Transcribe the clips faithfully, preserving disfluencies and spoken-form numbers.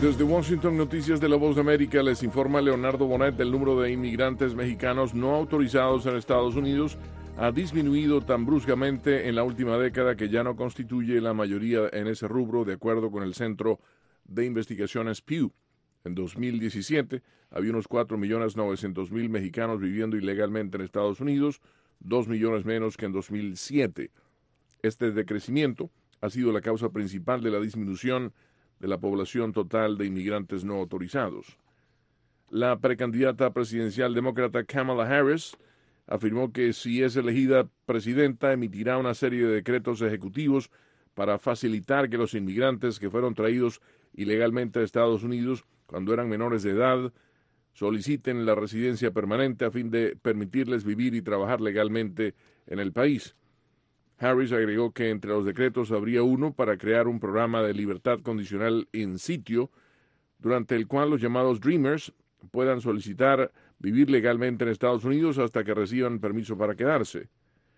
Desde Washington, Noticias de la Voz de América, les informa Leonardo Bonet. El número de inmigrantes mexicanos no autorizados en Estados Unidos ha disminuido tan bruscamente en la última década que ya no constituye la mayoría en ese rubro, de acuerdo con el Centro de Investigaciones Pew. En dos mil diecisiete había unos cuatro millones novecientos mil mexicanos viviendo ilegalmente en Estados Unidos, dos millones menos que en dos mil siete. Este decrecimiento ha sido la causa principal de la disminución de la población total de inmigrantes no autorizados. La precandidata presidencial demócrata Kamala Harris afirmó que si es elegida presidenta emitirá una serie de decretos ejecutivos para facilitar que los inmigrantes que fueron traídos ilegalmente a Estados Unidos cuando eran menores de edad soliciten la residencia permanente a fin de permitirles vivir y trabajar legalmente en el país. Harris agregó que entre los decretos habría uno para crear un programa de libertad condicional in situ, durante el cual los llamados Dreamers puedan solicitar vivir legalmente en Estados Unidos hasta que reciban permiso para quedarse.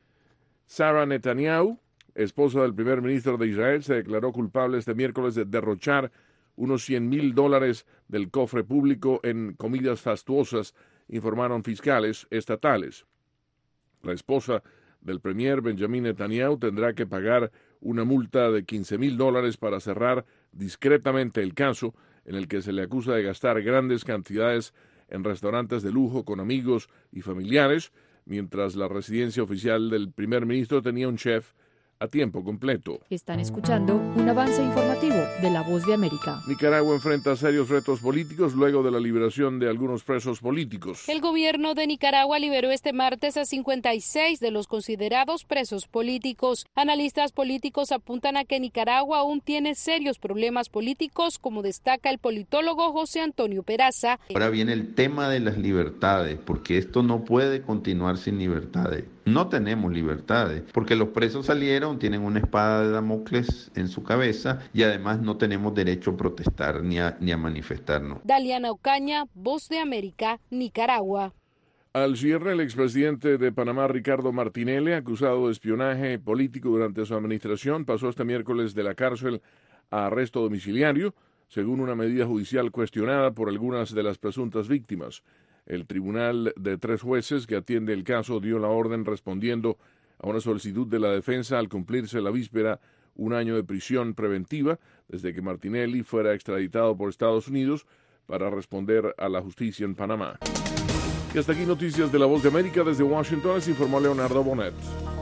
Sarah Netanyahu, esposa del primer ministro de Israel, se declaró culpable este miércoles de derrochar unos cien mil dólares del cofre público en comidas fastuosas, informaron fiscales estatales. La esposa del premier Benjamin Netanyahu tendrá que pagar una multa de quince mil dólares para cerrar discretamente el caso en el que se le acusa de gastar grandes cantidades en restaurantes de lujo con amigos y familiares, mientras la residencia oficial del primer ministro tenía un chef a tiempo completo. Están escuchando un avance informativo de La Voz de América. Nicaragua enfrenta serios retos políticos luego de la liberación de algunos presos políticos. El gobierno de Nicaragua liberó este martes a cincuenta y seis de los considerados presos políticos. Analistas políticos apuntan a que Nicaragua aún tiene serios problemas políticos, como destaca el politólogo José Antonio Peraza. Ahora viene el tema de las libertades, porque esto no puede continuar sin libertades. No tenemos libertades, porque los presos salieron, tienen una espada de Damocles en su cabeza y además no tenemos derecho a protestar ni a, ni a manifestarnos. Daliana Ocaña, Voz de América, Nicaragua. Al cierre, el expresidente de Panamá, Ricardo Martinelli, acusado de espionaje político durante su administración, pasó este miércoles de la cárcel a arresto domiciliario, según una medida judicial cuestionada por algunas de las presuntas víctimas. El tribunal de tres jueces que atiende el caso dio la orden respondiendo a una solicitud de la defensa al cumplirse la víspera un año de prisión preventiva desde que Martinelli fuera extraditado por Estados Unidos para responder a la justicia en Panamá. Y hasta aquí Noticias de la Voz de América. Desde Washington les informó Leonardo Bonet.